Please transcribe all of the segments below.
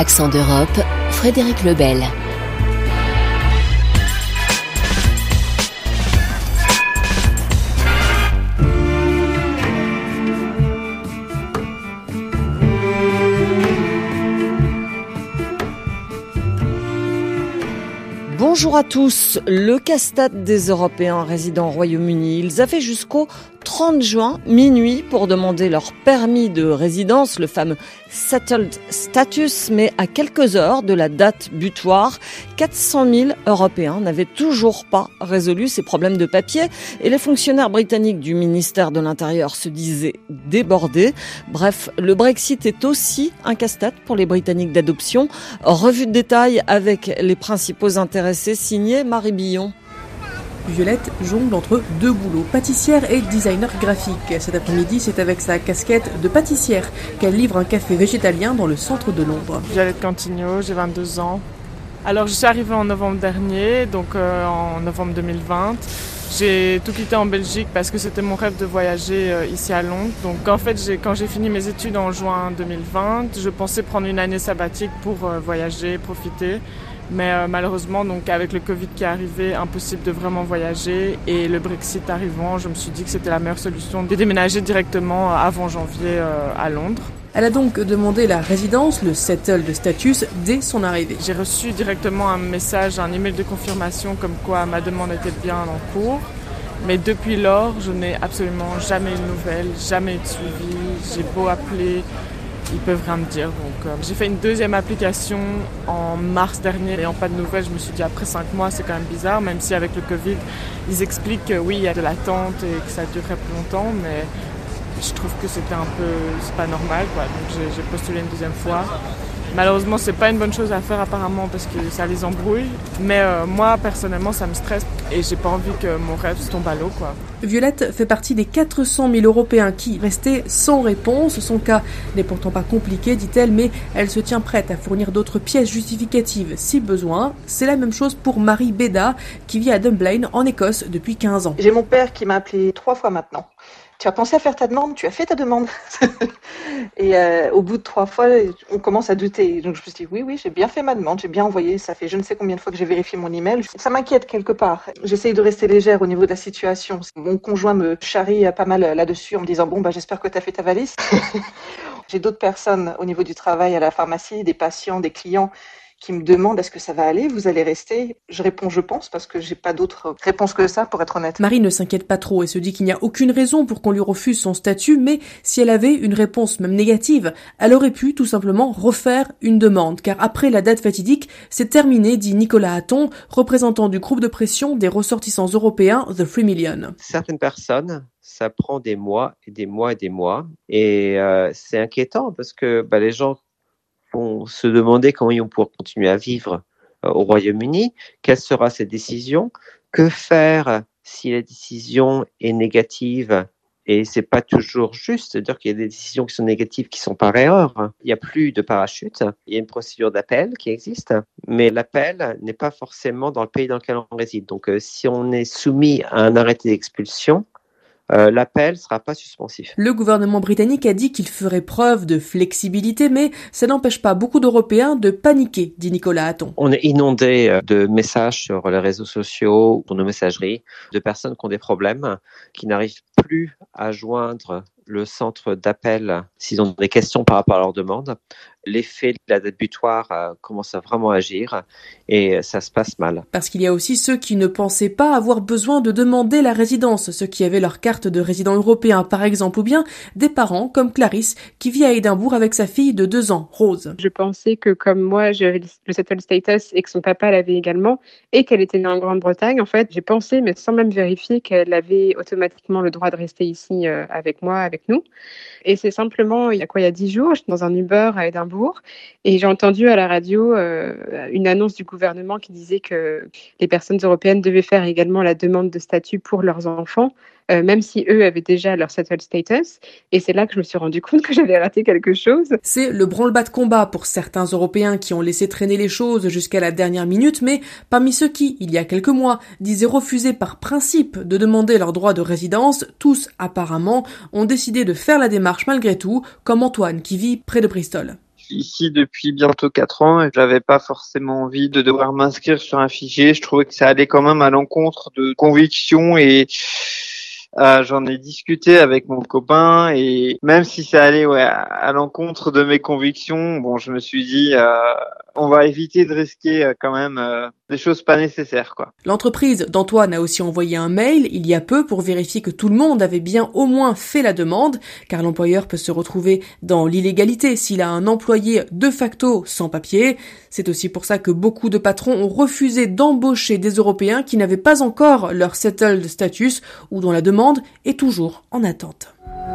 Accent d'Europe, Frédéric Lebel. Bonjour à tous. Le casse-tête des Européens résidant au Royaume-Uni. Ils avaient jusqu'au 30 juin, minuit, pour demander leur permis de résidence, le fameux Settled Status, mais à quelques heures de la date butoir, 400 000 Européens n'avaient toujours pas résolu ces problèmes de papier et les fonctionnaires britanniques du ministère de l'Intérieur se disaient débordés. Bref, le Brexit est aussi un casse-tête pour les Britanniques d'adoption. Revue de détail avec les principaux intéressés, signé Marie Billon. Violette jongle entre deux boulots, pâtissière et designer graphique. Cet après-midi, c'est avec sa casquette de pâtissière qu'elle livre un café végétalien dans le centre de Londres. Violette Cantigno, j'ai 22 ans. Alors je suis arrivée en novembre dernier, donc en novembre 2020. J'ai tout quitté en Belgique parce que c'était mon rêve de voyager ici à Londres. Donc en fait, quand j'ai fini mes études en juin 2020, je pensais prendre une année sabbatique pour voyager, profiter. Mais malheureusement, donc avec le Covid qui est arrivé, impossible de vraiment voyager. Et le Brexit arrivant, je me suis dit que c'était la meilleure solution de déménager directement avant janvier à Londres. Elle a donc demandé la résidence, le Settled Status, dès son arrivée. J'ai reçu directement un message, un email de confirmation comme quoi ma demande était bien en cours. Mais depuis lors, je n'ai absolument jamais eu de nouvelles, jamais eu de suivi. J'ai beau appeler, ils peuvent rien me dire. Donc j'ai fait une deuxième application en mars dernier. N'ayant pas de nouvelles, je me suis dit après 5 mois, c'est quand même bizarre, même si avec le Covid, ils expliquent que oui, il y a de l'attente et que ça durerait plus longtemps, mais je trouve que c'est pas normal, quoi. Donc j'ai postulé une deuxième fois. Malheureusement, c'est pas une bonne chose à faire apparemment parce que ça les embrouille. Mais moi, personnellement, ça me stresse et j'ai pas envie que mon rêve se tombe à l'eau, quoi. Violette fait partie des 400 000 Européens qui restaient sans réponse. Son cas n'est pourtant pas compliqué, dit-elle, mais elle se tient prête à fournir d'autres pièces justificatives si besoin. C'est la même chose pour Marie Beda, qui vit à Dunblane, en Écosse, depuis 15 ans. J'ai mon père qui m'a appelé 3 fois maintenant. Tu as pensé à faire ta demande, tu as fait ta demande. Et au bout de 3 fois, on commence à douter. Donc je me suis dit, oui, j'ai bien fait ma demande, j'ai bien envoyé. Ça fait je ne sais combien de fois que j'ai vérifié mon email. Ça m'inquiète quelque part. J'essaye de rester légère au niveau de la situation. Mon conjoint me charrie pas mal là-dessus en me disant, j'espère que tu as fait ta valise. J'ai d'autres personnes au niveau du travail, à la pharmacie, des patients, des clients qui me demandent est-ce que ça va aller, vous allez rester. Je réponds je pense parce que j'ai pas d'autre réponse que ça pour être honnête. Marie ne s'inquiète pas trop et se dit qu'il n'y a aucune raison pour qu'on lui refuse son statut, mais si elle avait une réponse même négative, elle aurait pu tout simplement refaire une demande, car après la date fatidique, c'est terminé, dit Nicolas Hatton, représentant du groupe de pression des ressortissants européens The 3 Million. Certaines personnes, ça prend des mois et des mois et des mois, et c'est inquiétant parce que les gens vont se demander comment ils vont pouvoir continuer à vivre au Royaume-Uni, quelle sera cette décision, que faire si la décision est négative et c'est pas toujours juste, c'est-à-dire qu'il y a des décisions qui sont négatives qui sont par erreur. Il n'y a plus de parachute, il y a une procédure d'appel qui existe, mais l'appel n'est pas forcément dans le pays dans lequel on réside. Donc si on est soumis à un arrêté d'expulsion, l'appel ne sera pas suspensif. Le gouvernement britannique a dit qu'il ferait preuve de flexibilité, mais ça n'empêche pas beaucoup d'Européens de paniquer, dit Nicolas Hatton. On est inondé de messages sur les réseaux sociaux, sur nos messageries, de personnes qui ont des problèmes, qui n'arrivent plus à joindre le centre d'appel s'ils ont des questions par rapport à leur demande. L'effet de la date butoir commence à vraiment agir et ça se passe mal. Parce qu'il y a aussi ceux qui ne pensaient pas avoir besoin de demander la résidence, ceux qui avaient leur carte de résident européen par exemple, ou bien des parents comme Clarisse qui vit à Édimbourg avec sa fille de 2 ans, Rose. Je pensais que comme moi j'avais le settled status et que son papa l'avait également et qu'elle était née en Grande-Bretagne, en fait j'ai pensé mais sans même vérifier qu'elle avait automatiquement le droit de rester ici avec moi, avec nous. Et c'est simplement, il y a 10 jours, j'étais dans un Uber à Édimbourg et j'ai entendu à la radio une annonce du gouvernement qui disait que les personnes européennes devaient faire également la demande de statut pour leurs enfants, même si eux avaient déjà leur settled status. Et c'est là que je me suis rendu compte que j'avais raté quelque chose. C'est le branle-bas de combat pour certains Européens qui ont laissé traîner les choses jusqu'à la dernière minute, mais parmi ceux qui, il y a quelques mois, disaient refuser par principe de demander leur droit de résidence, tous, apparemment, ont décidé de faire la démarche malgré tout, comme Antoine qui vit près de Bristol. suis ici depuis bientôt 4 ans et j'avais pas forcément envie de devoir m'inscrire sur un fichier. Je trouvais que ça allait quand même à l'encontre de convictions et j'en ai discuté avec mon copain et même si ça allait à l'encontre de mes convictions, bon, je me suis dit on va éviter de risquer quand même des choses pas nécessaires, quoi. L'entreprise d'Antoine a aussi envoyé un mail il y a peu pour vérifier que tout le monde avait bien au moins fait la demande, car l'employeur peut se retrouver dans l'illégalité s'il a un employé de facto sans papier. C'est aussi pour ça que beaucoup de patrons ont refusé d'embaucher des Européens qui n'avaient pas encore leur settled status ou dont la demande est toujours en attente.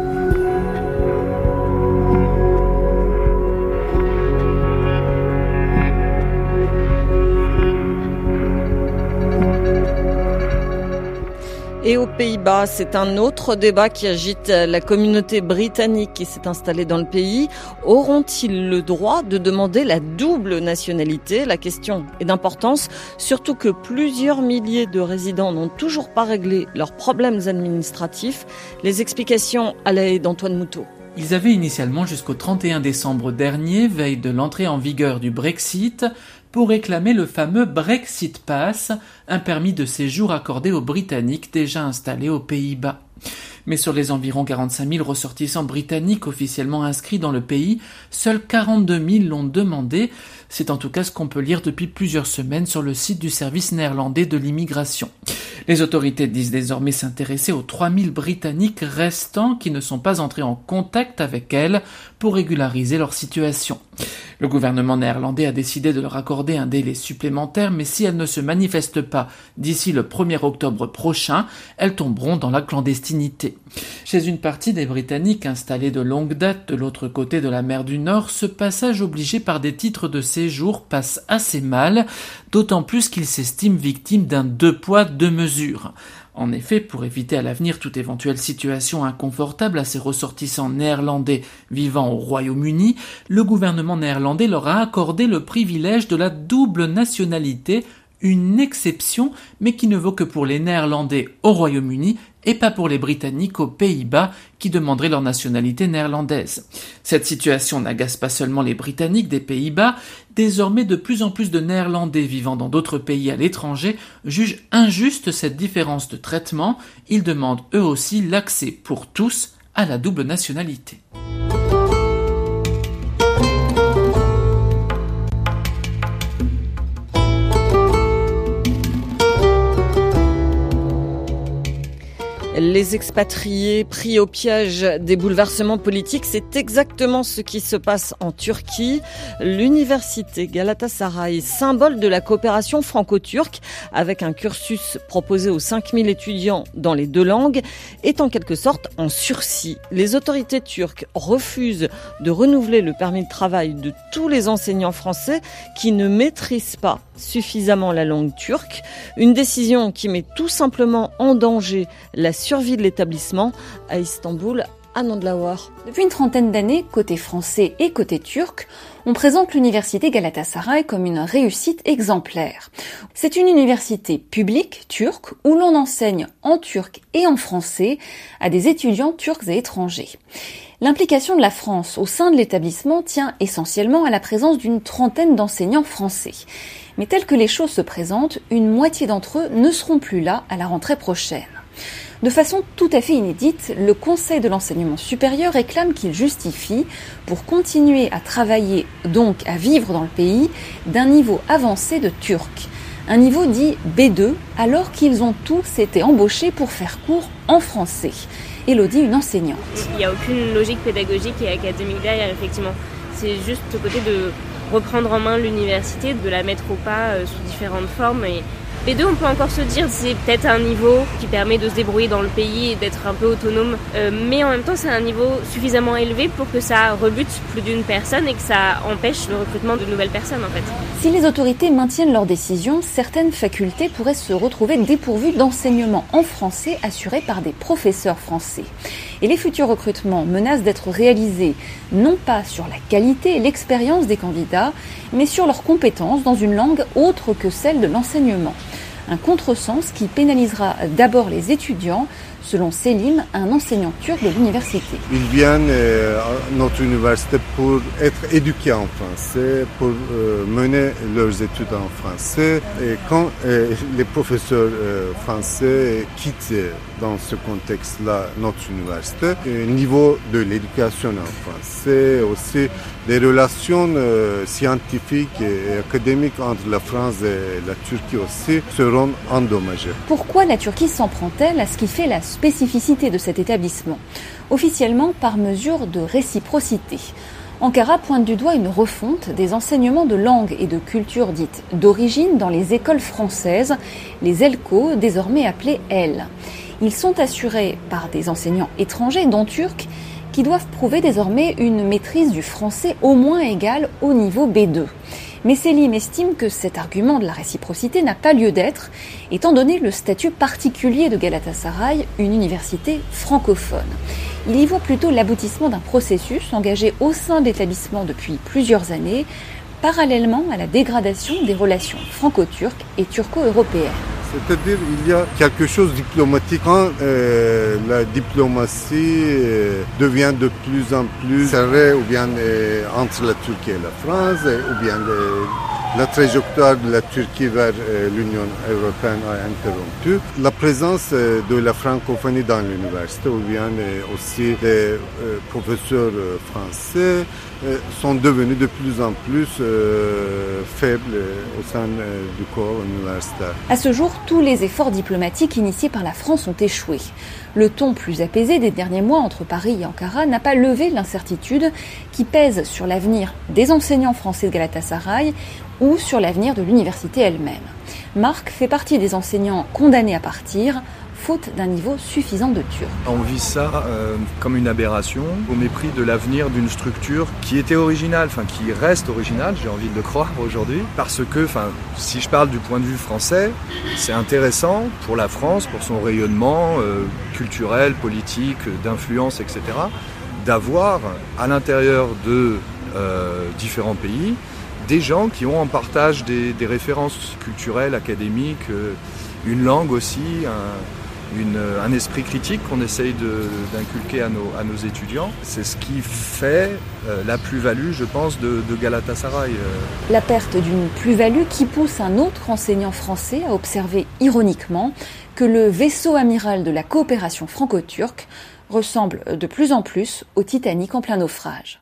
Et aux Pays-Bas, c'est un autre débat qui agite la communauté britannique qui s'est installée dans le pays. Auront-ils le droit de demander la double nationalité ? La question est d'importance, surtout que plusieurs milliers de résidents n'ont toujours pas réglé leurs problèmes administratifs. Les explications à la haie d'Antoine Moutot. Ils avaient initialement jusqu'au 31 décembre dernier, veille de l'entrée en vigueur du Brexit, pour réclamer le fameux Brexit Pass, un permis de séjour accordé aux Britanniques déjà installés aux Pays-Bas. Mais sur les environ 45 000 ressortissants britanniques officiellement inscrits dans le pays, seuls 42 000 l'ont demandé. C'est en tout cas ce qu'on peut lire depuis plusieurs semaines sur le site du service néerlandais de l'immigration. Les autorités disent désormais s'intéresser aux 3 000 Britanniques restants qui ne sont pas entrés en contact avec elles pour régulariser leur situation. Le gouvernement néerlandais a décidé de leur accorder un délai supplémentaire, mais si elles ne se manifestent pas d'ici le 1er octobre prochain, elles tomberont dans la clandestinité. Chez une partie des Britanniques installés de longue date de l'autre côté de la mer du Nord, ce passage obligé par des titres de séjour passe assez mal, d'autant plus qu'ils s'estiment victimes d'un 2 poids 2 mesures. En effet, pour éviter à l'avenir toute éventuelle situation inconfortable à ces ressortissants néerlandais vivant au Royaume-Uni, le gouvernement néerlandais leur a accordé le privilège de la double nationalité, une exception, mais qui ne vaut que pour les Néerlandais au Royaume-Uni et pas pour les Britanniques aux Pays-Bas qui demanderaient leur nationalité néerlandaise. Cette situation n'agace pas seulement les Britanniques des Pays-Bas, désormais de plus en plus de Néerlandais vivant dans d'autres pays à l'étranger jugent injuste cette différence de traitement. Ils demandent eux aussi l'accès pour tous à la double nationalité. Les expatriés pris au piège des bouleversements politiques, c'est exactement ce qui se passe en Turquie. L'université Galatasaray, symbole de la coopération franco-turque, avec un cursus proposé aux 5000 étudiants dans les 2 langues, est en quelque sorte en sursis. Les autorités turques refusent de renouveler le permis de travail de tous les enseignants français qui ne maîtrisent pas suffisamment la langue turque. Une décision qui met tout simplement en danger la survie de l'établissement. À Istanbul, Anand Lawar. Depuis une trentaine d'années, côté français et côté turc, on présente l'université Galatasaray comme une réussite exemplaire. C'est une université publique turque où l'on enseigne en turc et en français à des étudiants turcs et étrangers. L'implication de la France au sein de l'établissement tient essentiellement à la présence d'une trentaine d'enseignants français. Mais telles que les choses se présentent, une moitié d'entre eux ne seront plus là à la rentrée prochaine. De façon tout à fait inédite, le Conseil de l'enseignement supérieur réclame qu'il justifie, pour continuer à travailler, donc à vivre dans le pays, d'un niveau avancé de turc. Un niveau dit B2, alors qu'ils ont tous été embauchés pour faire cours en français. Élodie, une enseignante. Il n'y a aucune logique pédagogique et académique derrière, effectivement. C'est juste le côté de reprendre en main l'université, de la mettre au pas sous différentes formes. Et B2, on peut encore se dire, c'est peut-être un niveau qui permet de se débrouiller dans le pays et d'être un peu autonome. Mais en même temps, c'est un niveau suffisamment élevé pour que ça rebute plus d'une personne et que ça empêche le recrutement de nouvelles personnes, en fait. Si les autorités maintiennent leur décision, certaines facultés pourraient se retrouver dépourvues d'enseignement en français assuré par des professeurs français. Et les futurs recrutements menacent d'être réalisés non pas sur la qualité et l'expérience des candidats, mais sur leurs compétences dans une langue autre que celle de l'enseignement. Un contresens qui pénalisera d'abord les étudiants, selon Selim, un enseignant turc de l'université. Ils viennent à notre université pour être éduqués en français, pour mener leurs études en français. Et quand les professeurs français quittent dans ce contexte-là notre université, au niveau de l'éducation en français, aussi des relations scientifiques et académiques entre la France et la Turquie aussi seront endommagées. Pourquoi la Turquie s'en prend-elle à ce qui fait la spécificité de cet établissement ? Officiellement, par mesure de réciprocité. Ankara pointe du doigt une refonte des enseignements de langue et de culture dites d'origine dans les écoles françaises, les ELCO, désormais appelées EL. Ils sont assurés par des enseignants étrangers, dont turcs, qui doivent prouver désormais une maîtrise du français au moins égale au niveau B2. Mais Selim estime que cet argument de la réciprocité n'a pas lieu d'être, étant donné le statut particulier de Galatasaray, une université francophone. Il y voit plutôt l'aboutissement d'un processus engagé au sein de l'établissement depuis plusieurs années, parallèlement à la dégradation des relations franco-turques et turco-européennes. C'est-à-dire il y a quelque chose de diplomatique. Quand la diplomatie devient de plus en plus serrée, ou bien entre la Turquie et la France, ou bien la trajectoire de la Turquie vers l'Union européenne a interrompu. La présence de la francophonie dans l'université, ou bien aussi des professeurs français, sont devenus de plus en plus faibles au sein du corps universitaire. À ce jour, tous les efforts diplomatiques initiés par la France ont échoué. Le ton plus apaisé des derniers mois entre Paris et Ankara n'a pas levé l'incertitude qui pèse sur l'avenir des enseignants français de Galatasaray ou sur l'avenir de l'université elle-même. Marc fait partie des enseignants condamnés à partir, faute d'un niveau suffisant de turc. On vit ça comme une aberration, au mépris de l'avenir d'une structure qui était originale, qui reste originale, j'ai envie de le croire aujourd'hui, parce que, si je parle du point de vue français, c'est intéressant pour la France, pour son rayonnement culturel, politique, d'influence, etc., d'avoir à l'intérieur de différents pays des gens qui ont en partage des références culturelles, académiques, une langue aussi, un esprit critique qu'on essaye d'inculquer à nos étudiants. C'est ce qui fait la plus-value, je pense, de Galatasaray. La perte d'une plus-value qui pousse un autre enseignant français à observer ironiquement que le vaisseau amiral de la coopération franco-turque ressemble de plus en plus au Titanic en plein naufrage.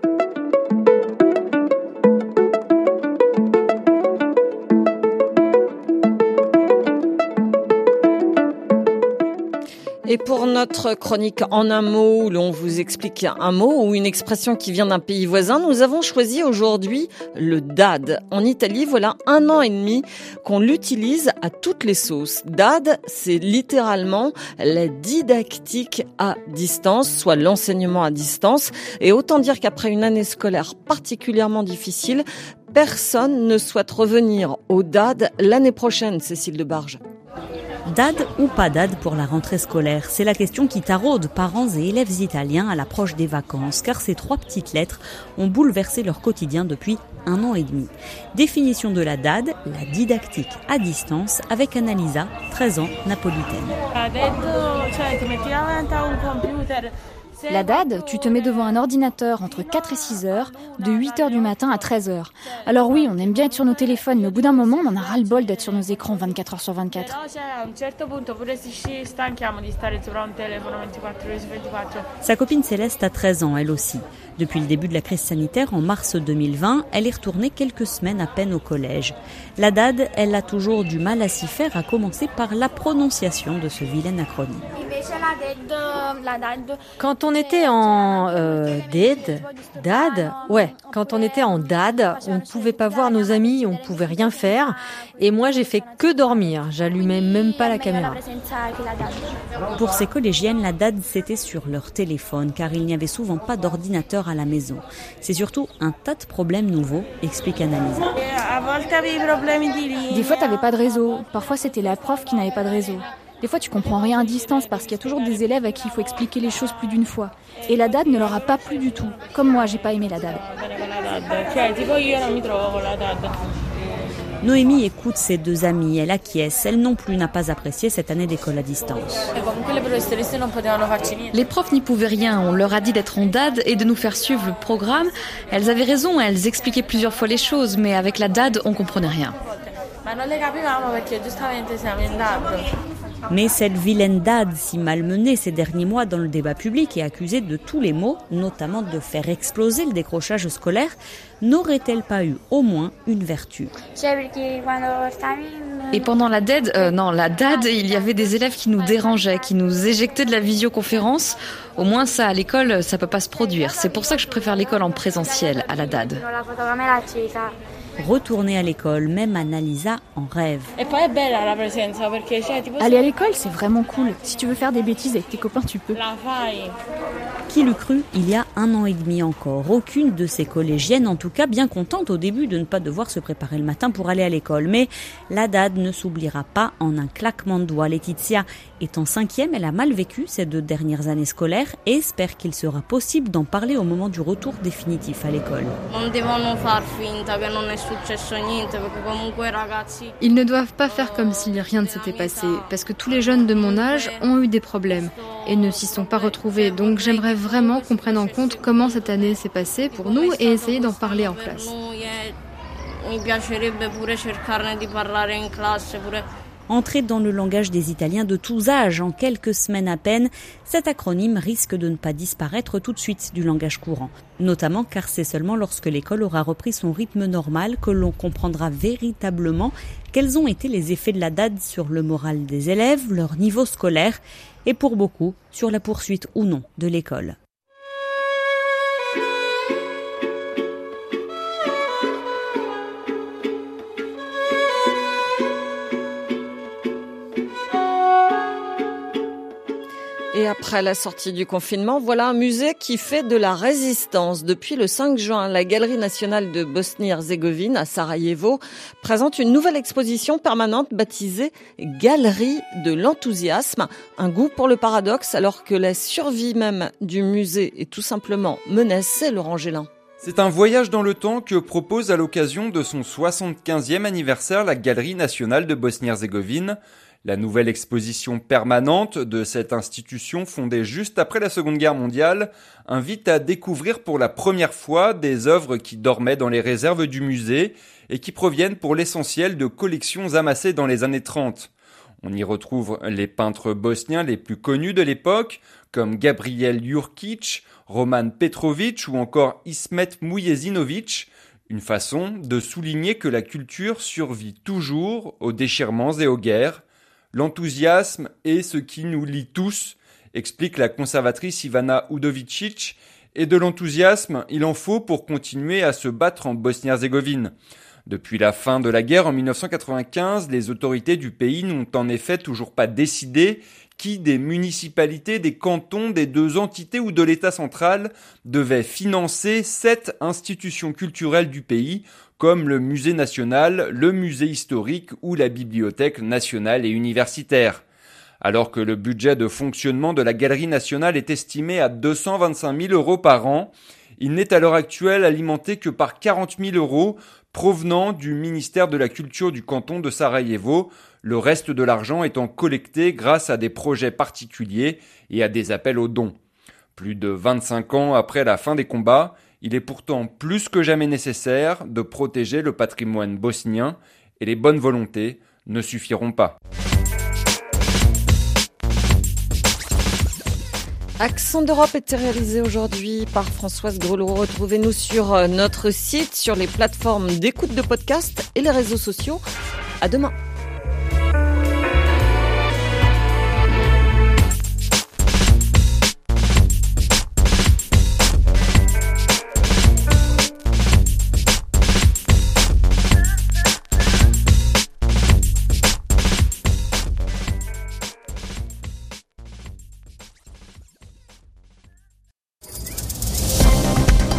Et pour notre chronique en un mot, où l'on vous explique un mot ou une expression qui vient d'un pays voisin, nous avons choisi aujourd'hui le DAD. En Italie, voilà 1 an et demi qu'on l'utilise à toutes les sauces. DAD, c'est littéralement la didactique à distance, soit l'enseignement à distance. Et autant dire qu'après une année scolaire particulièrement difficile, personne ne souhaite revenir au DAD l'année prochaine, Cécile Debarge. DAD ou pas DAD pour la rentrée scolaire? C'est la question qui taraude parents et élèves italiens à l'approche des vacances, car ces 3 petites lettres ont bouleversé leur quotidien depuis 1 an et demi. Définition de la DAD, la didactique à distance, avec Annalisa, 13 ans, napolitaine. La DAD, tu te mets devant un ordinateur entre 4 et 6 heures, de 8 heures du matin à 13 heures. Alors oui, on aime bien être sur nos téléphones, mais au bout d'un moment, on en a ras-le-bol d'être sur nos écrans 24 heures sur 24. Sa copine Céleste a 13 ans, elle aussi. Depuis le début de la crise sanitaire, en mars 2020, elle est retournée quelques semaines à peine au collège. La DAD, elle a toujours du mal à s'y faire, à commencer par la prononciation de ce vilain acronyme. Quand on était en DAD, quand on était en DAD, on ne pouvait pas voir nos amis, on ne pouvait rien faire. Et moi, j'ai fait que dormir. J'allumais même pas la caméra. Pour ces collégiennes, la DAD, c'était sur leur téléphone, car il n'y avait souvent pas d'ordinateur à la maison. C'est surtout un tas de problèmes nouveaux, explique Annalisa. Des fois, t'avais pas de réseau. Parfois, c'était la prof qui n'avait pas de réseau. Des fois, tu comprends rien à distance parce qu'il y a toujours des élèves à qui il faut expliquer les choses plus d'une fois. Et la DAD ne leur a pas plu du tout. Comme moi, j'ai pas aimé la DAD. Noémie écoute ses 2 amies, elle acquiesce. Elle non plus n'a pas apprécié cette année d'école à distance. Les profs n'y pouvaient rien, on leur a dit d'être en DAD et de nous faire suivre le programme. Elles avaient raison, elles expliquaient plusieurs fois les choses, mais avec la DAD, on comprenait rien. Mais cette vilaine DAD, si malmenée ces derniers mois dans le débat public et accusée de tous les maux, notamment de faire exploser le décrochage scolaire, n'aurait-elle pas eu au moins une vertu ? Et pendant la DAD, il y avait des élèves qui nous dérangeaient, qui nous éjectaient de la visioconférence. Au moins ça, à l'école, ça peut pas se produire. C'est pour ça que je préfère l'école en présentiel à la DAD. Retourner à l'école, même Annalisa en rêve. Aller à l'école, c'est vraiment cool. Si tu veux faire des bêtises avec tes copains, tu peux. Qui l'eût cru il y a 1 an et demi encore. Aucune de ces collégiennes, en tout cas bien contente au début de ne pas devoir se préparer le matin pour aller à l'école. Mais la DAD ne s'oubliera pas en un claquement de doigts. Laetitia est en 5e, elle a mal vécu ces 2 dernières années scolaires et espère qu'il sera possible d'en parler au moment du retour définitif à l'école. Ils ne doivent pas faire comme si rien ne s'était passé, parce que tous les jeunes de mon âge ont eu des problèmes et ne s'y sont pas retrouvés. Donc j'aimerais vraiment qu'on prenne en compte comment cette année s'est passée pour nous et essayer d'en parler en classe. Entrer dans le langage des Italiens de tous âges en quelques semaines à peine, cet acronyme risque de ne pas disparaître tout de suite du langage courant. Notamment car c'est seulement lorsque l'école aura repris son rythme normal que l'on comprendra véritablement quels ont été les effets de la DAD sur le moral des élèves, leur niveau scolaire et pour beaucoup sur la poursuite ou non de l'école. Et après la sortie du confinement, voilà un musée qui fait de la résistance. Depuis le 5 juin, la Galerie nationale de Bosnie-Herzégovine à Sarajevo présente une nouvelle exposition permanente baptisée Galerie de l'enthousiasme. Un goût pour le paradoxe alors que la survie même du musée est tout simplement menacée, Laurent Gélin. C'est un voyage dans le temps que propose à l'occasion de son 75e anniversaire la Galerie nationale de Bosnie-Herzégovine. La nouvelle exposition permanente de cette institution fondée juste après la Seconde Guerre mondiale invite à découvrir pour la première fois des œuvres qui dormaient dans les réserves du musée et qui proviennent pour l'essentiel de collections amassées dans les années 30. On y retrouve les peintres bosniens les plus connus de l'époque, comme Gabriel Jurkic, Roman Petrovic ou encore Ismet Mujezinovic, une façon de souligner que la culture survit toujours aux déchirements et aux guerres. L'enthousiasme est ce qui nous lie tous, explique la conservatrice Ivana Udovicic, et de l'enthousiasme, il en faut pour continuer à se battre en Bosnie-Herzégovine. Depuis la fin de la guerre en 1995, les autorités du pays n'ont en effet toujours pas décidé qui des municipalités, des cantons, des 2 entités ou de l'État central devait financer 7 institutions culturelles du pays, comme le musée national, le musée historique ou la bibliothèque nationale et universitaire. Alors que le budget de fonctionnement de la Galerie nationale est estimé à 225 000 € par an, il n'est à l'heure actuelle alimenté que par 40 000 € provenant du ministère de la Culture du canton de Sarajevo, le reste de l'argent étant collecté grâce à des projets particuliers et à des appels aux dons. Plus de 25 ans après la fin des combats, il est pourtant plus que jamais nécessaire de protéger le patrimoine bosnien et les bonnes volontés ne suffiront pas. Accent d'Europe était réalisé aujourd'hui par Françoise Grelot. Retrouvez-nous sur notre site, sur les plateformes d'écoute de podcast et les réseaux sociaux. À demain.